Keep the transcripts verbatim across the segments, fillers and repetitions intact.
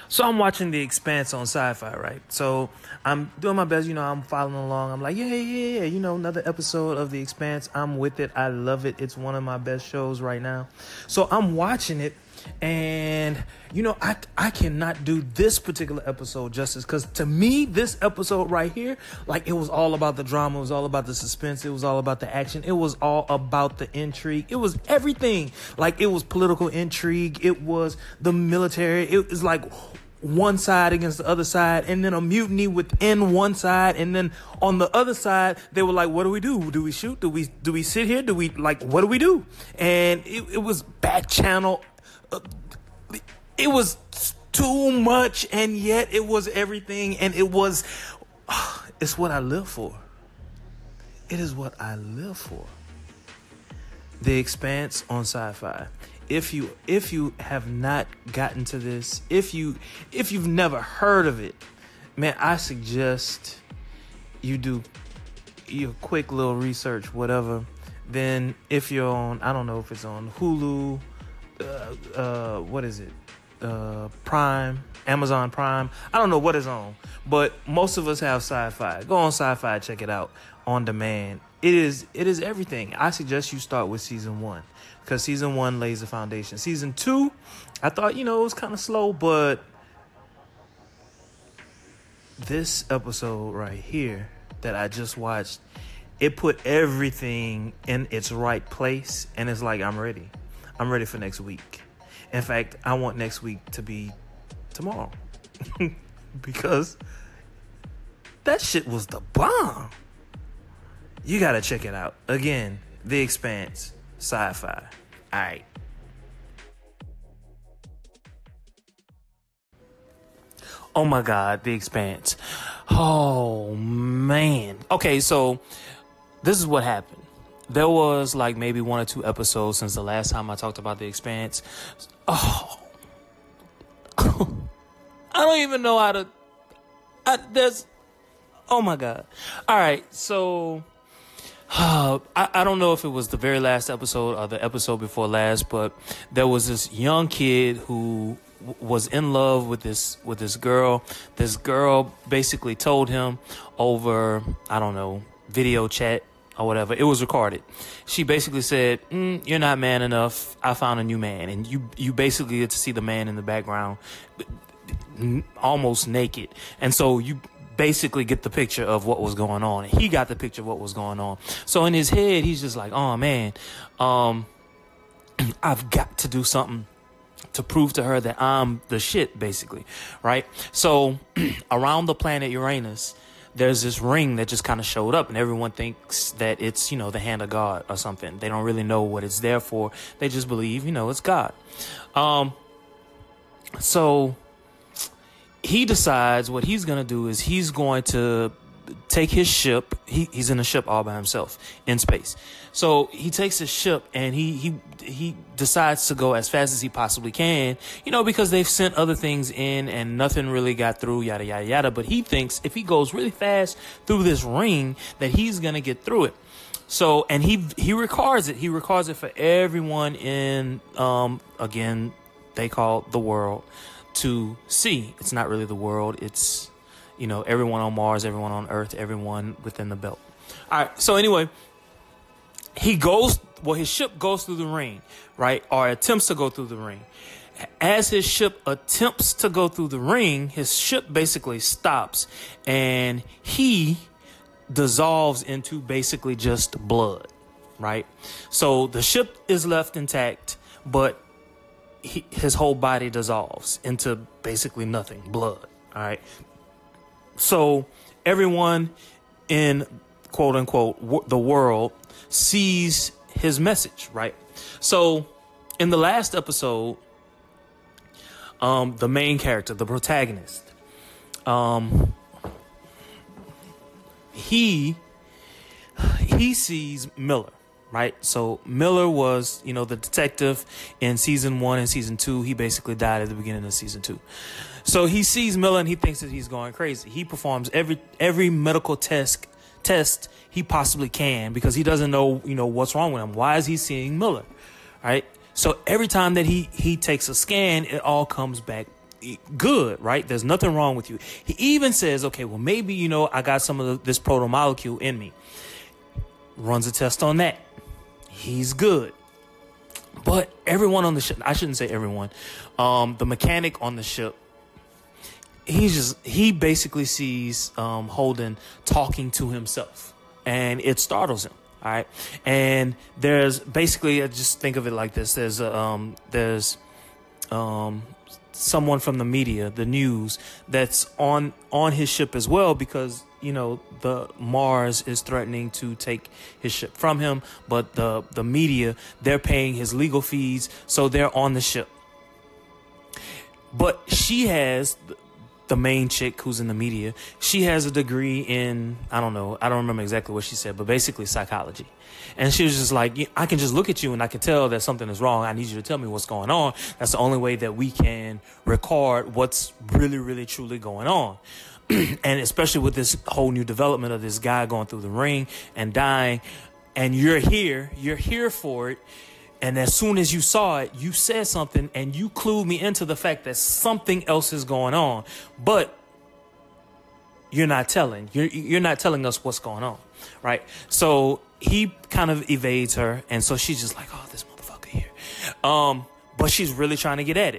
So I'm watching The Expanse on Sci-Fi, right? So I'm doing my best, you know, I'm following along. I'm like, yeah, yeah, yeah, you know, another episode of The Expanse. I'm with it. I love it. It's one of my best shows right now. So I'm watching it, and, you know, I, I cannot do this particular episode justice, because to me, this episode right here, like, it was all about the drama. It was all about the suspense. It was all about the action. It was all about the intrigue. It was everything. Like, it was political intrigue. It was the military. It was like one side against the other side, and then a mutiny within one side, and then on the other side they were like, what do we do? Do we shoot? Do we do we sit here? Do we, like, what do we do? And it, it was back channel. Uh, it was too much, and yet it was everything, and it was uh, it's what I live for. It is what I live for. The Expanse on Sci-Fi. If you if you have not gotten to this, if you if you've never heard of it, man, I suggest you do your quick little research, whatever. Then if you're on, I don't know if it's on Hulu, uh, uh, what is it, uh, Prime, Amazon Prime. I don't know what is on, but most of us have Sci-Fi. Go on Sci-Fi, check it out on demand. It is it is everything. I suggest you start with season one, because season one lays the foundation. Season two, I thought, you know, it was kind of slow, but this episode right here that I just watched, it put everything in its right place, and it's like, I'm ready. I'm ready for next week. In fact, I want next week to be tomorrow because that shit was the bomb. You gotta check it out. Again, The Expanse, Sci-Fi. All right. Oh my God, The Expanse. Oh man. Okay, so this is what happened. There was like maybe one or two episodes since the last time I talked about The Expanse. Oh, I don't even know how to. I, there's. Oh my God. All right, so. Uh, I, I don't know if it was the very last episode or the episode before last, but there was this young kid who w- was in love with this with this girl. This girl basically told him over, I don't know, video chat or whatever. It was recorded. She basically said, mm, "You're not man enough. I found a new man," and you you basically get to see the man in the background, almost naked, and so you basically get the picture of what was going on. He got the picture of what was going on. So in his head, he's just like, oh man, um, I've got to do something to prove to her that I'm the shit, basically, right? So around the planet Uranus, there's this ring that just kind of showed up, and everyone thinks that it's, you know, the hand of God or something. They don't really know what it's there for. They just believe, you know, it's God. Um, so he decides what he's going to do is he's going to take his ship. He, he's in a ship all by himself in space. So he takes his ship and he, he, he decides to go as fast as he possibly can, you know, because they've sent other things in and nothing really got through, yada, yada, yada. But he thinks if he goes really fast through this ring that he's going to get through it. So, and he, he records it. He records it for everyone in, um, again, they call the world to see. It's not really the world. It's, you know, everyone on Mars, everyone on Earth, everyone within the belt. All right. So anyway, he goes, well, his ship goes through the ring, right? Or attempts to go through the ring. As his ship attempts to go through the ring, his ship basically stops and he dissolves into basically just blood, right? So the ship is left intact, but He, his whole body dissolves into basically nothing, blood. All right. So everyone in quote unquote w- the world sees his message, right? So in the last episode, um, the main character, the protagonist, um, he he sees Miller. Right. So Miller was, you know, the detective in season one and season two. He basically died at the beginning of season two. So he sees Miller and he thinks that he's going crazy. He performs every every medical test test he possibly can because he doesn't know, you know, what's wrong with him. Why is he seeing Miller? Right. So every time that he he takes a scan, it all comes back good, right? There's nothing wrong with you. He even says, okay, well, maybe, you know, I got some of the, this proto molecule in me. Runs a test on that. He's good. But everyone on the ship, I shouldn't say everyone, um, the mechanic on the ship, he's just, he basically sees um, Holden talking to himself, and it startles him. All right. And there's basically, I just think of it like this. There's, um, there's, um, someone from the media, the news, that's on, on his ship as well, because, you know, the Mars is threatening to take his ship from him, but the, the media, they're paying his legal fees. So they're on the ship, but she has, the main chick who's in the media, she has a degree in, I don't know, I don't remember exactly what she said, but basically psychology. And she was just like, I can just look at you and I can tell that something is wrong. I need you to tell me what's going on. That's the only way that we can record what's really, really, truly going on. And especially with this whole new development of this guy going through the ring and dying, and you're here, you're here for it. And as soon as you saw it, you said something and you clued me into the fact that something else is going on, but you're not telling, you're, you're not telling us what's going on. Right. So he kind of evades her. And so she's just like, oh, this motherfucker here. Um, but she's really trying to get at it.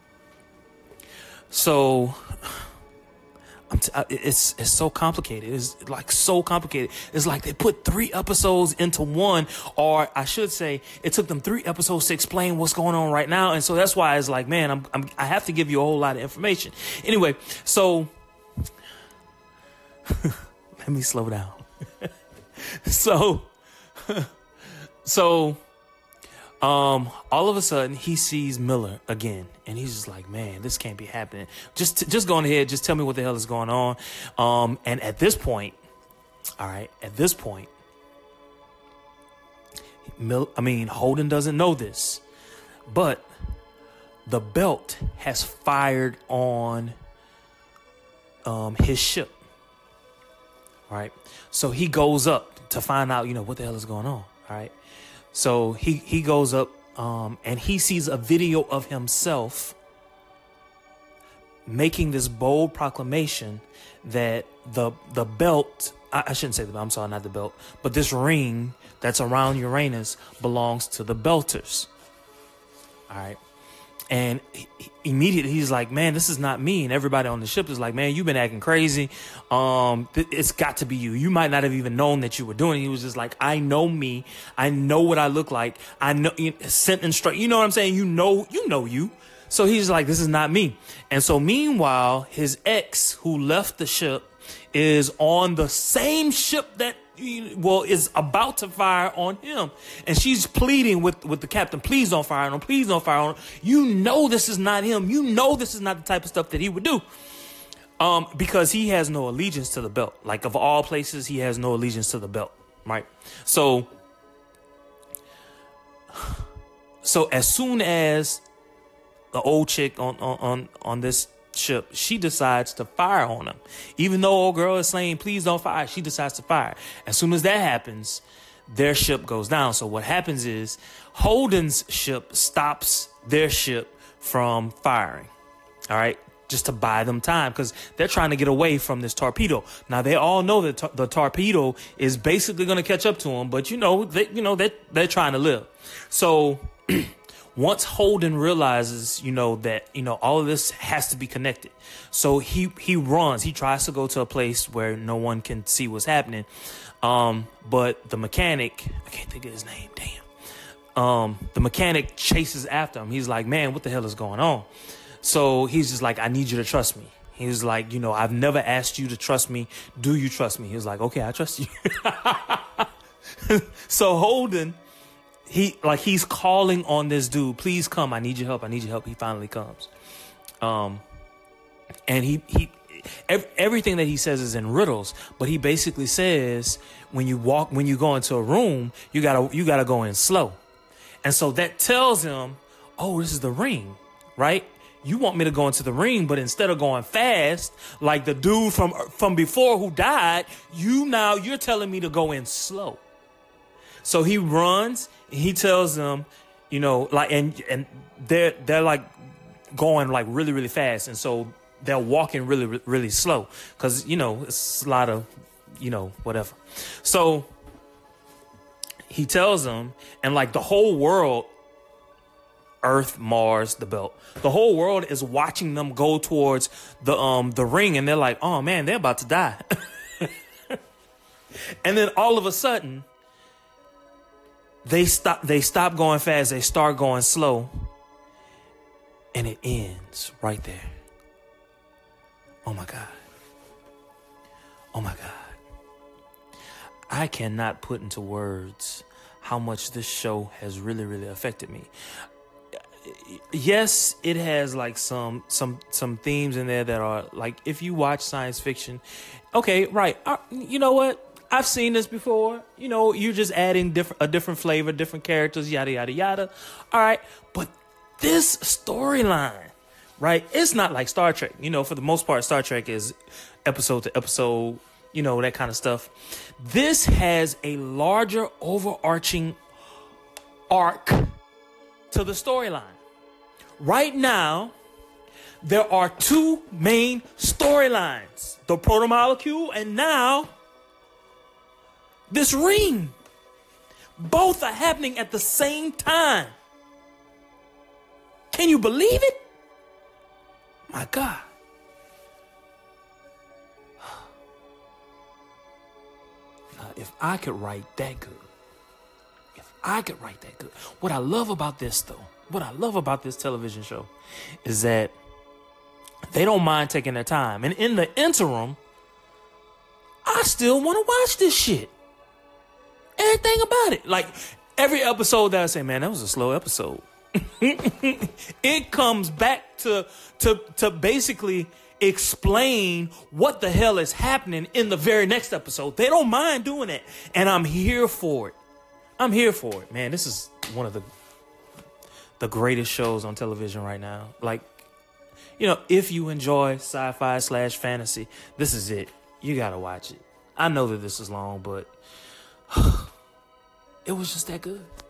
So I'm t- it's it's so complicated. It's like so complicated. It's like they put three episodes into one, or I should say, it took them three episodes to explain what's going on right now. And so that's why it's like, man, I'm, I'm I have to give you a whole lot of information. Anyway, so let me slow down. so, so. Um, all of a sudden he sees Miller again, and he's just like, man, this can't be happening. Just, t- just go on ahead. Just tell me what the hell is going on. Um, and at this point, all right, at this point, Mil- I mean, Holden doesn't know this, but the belt has fired on, um, his ship. All right. So he goes up to find out, you know, what the hell is going on. All right. So he, he goes up um, and he sees a video of himself making this bold proclamation that the the belt, I, I shouldn't say the belt, I'm sorry, not the belt, but this ring that's around Uranus belongs to the Belters. All right. And he, he, immediately he's like, man, this is not me. And everybody on the ship is like, man, you've been acting crazy. Um, th- it's got to be you. You might not have even known that you were doing it. He was just like, I know me. I know what I look like. I know, you know, sent and straight. You know what I'm saying? You know, you know you. So he's like, this is not me. And so meanwhile, his ex who left the ship is on the same ship that, well, is about to fire on him. And she's pleading with, with the captain, please don't fire on him. Please don't fire on him. You know this is not him. You know this is not the type of stuff that he would do. Um, because he has no allegiance to the belt. Like, of all places, he has no allegiance to the belt. Right? So, so as soon as the old chick on, on, on, on this ship, she decides to fire on him. Even though old girl is saying, please don't fire, she decides to fire. As soon as that happens, their ship goes down. So what happens is Holden's ship stops their ship from firing. All right. Just to buy them time, because they're trying to get away from this torpedo. Now, they all know that tor- the torpedo is basically going to catch up to them, but you know, they, you know, they, they're trying to live. So once Holden realizes, you know, that, you know, all of this has to be connected. So he, he runs, he tries to go to a place where no one can see what's happening. Um, but the mechanic, I can't think of his name. Damn. Um, the mechanic chases after him. He's like, man, what the hell is going on? So he's just like, I need you to trust me. He was like, you know, I've never asked you to trust me. Do you trust me? He was like, okay, I trust you. So Holden, He like he's calling on this dude, please come. I need your help. I need your help. He finally comes. Um, and he he ev- everything that he says is in riddles, but he basically says when you walk, when you go into a room, you gotta you gotta go in slow. And so that tells him, oh, this is the ring, right? You want me to go into the ring, but instead of going fast, like the dude from from before who died, you now you're telling me to go in slow. So he runs. He tells them, you know, like, and and they're they're like going like really, really fast. And so they're walking really, really slow because, you know, it's a lot of, you know, whatever. So he tells them, and like the whole world, Earth, Mars, the belt, the whole world is watching them go towards the um the ring, and they're like, oh man, they're about to die. And then all of a sudden, they stop they stop going fast, they start going slow, and it ends right there. Oh my God. Oh my God. I cannot put into words how much this show has really, really affected me. Yes, it has like some some some themes in there that are like, if you watch science fiction, okay, right, uh, you know what? I've seen this before. You know, you're just adding different a different flavor, different characters, yada yada yada. All right, but this storyline, right? It's not like Star Trek. You know, for the most part, Star Trek is episode to episode. You know, that kind of stuff. This has a larger overarching arc to the storyline. Right now, there are two main storylines. The proto-molecule and now this ring. Both are happening at the same time. Can you believe it? My God. Now, if I could write that good, if I could write that good. What I love about this, though, what I love about this television show is that they don't mind taking their time. And in the interim, I still want to watch this shit. Everything about it. Like, every episode that I say, man, that was a slow episode. It comes back to, to, to basically explain what the hell is happening in the very next episode. They don't mind doing it. And I'm here for it. I'm here for it, man. This is one of the the greatest shows on television right now. Like, you know, if you enjoy sci-fi slash fantasy, this is it. You gotta watch it. I know that this is long, but it was just that good.